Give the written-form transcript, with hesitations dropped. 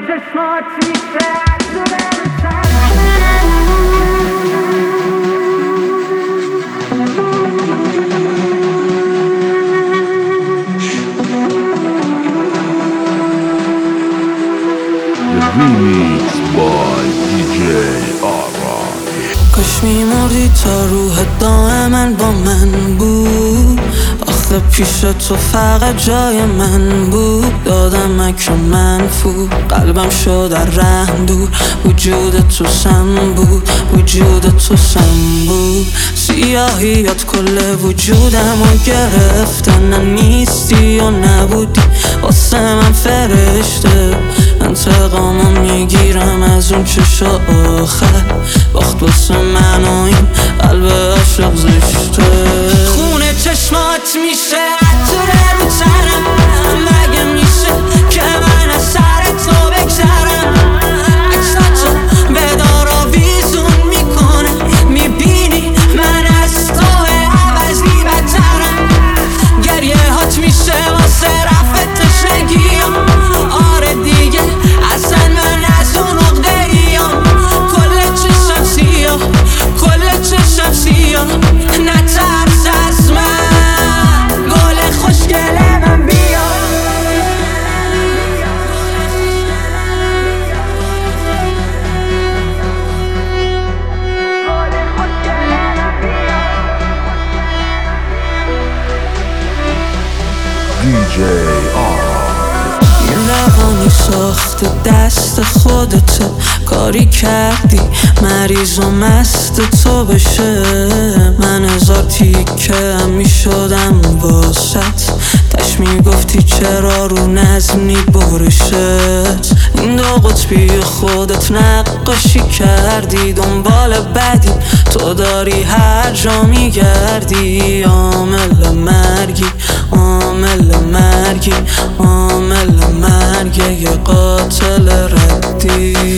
چشمات میشه Remix by DJ Ara. کاش میمردی تا روحت دائما با من بود. آخه پیش تو فقط جای من بود. دادم مکر منفور، قلبم شد در رحم دور. وجود تو سم بود، وجود تو سم بود. سیاهیات کل وجودمو گرفته. نه نیستی و نبودی واسه من فرشته. انتقامو میگیرم از اون چشا آخر. باخت واسه من و این قلب عاشق زشته. خونه چشمات میشه عطره رو تنم. مگه میشه که من از سر تو بگذرم؟ عکساتو بدار آویزون میکنه. میبینی من از تو عوضی بدترم. گریه هات میشه واسه رفت تشنگیم. آره دیگه اصلا من از اون عقده ایم. کل چشم سیاه، کل چشم سیاه. نترس از من، گل خوشگل من بیا. DJ Ara. این روانی ساخت دست خودته. کاری کردی مریض و مست تو بشه. من هزار تیکه میشدم واسط. تش میگفتی چرا رو نزنی برشت. این دو قطبی خودت نقاشی کردی. دنبال بدی تو داری هر جا میگردی. عامل مرگی، عامل مرگی، عامل مرگی. یه قاتل ردی.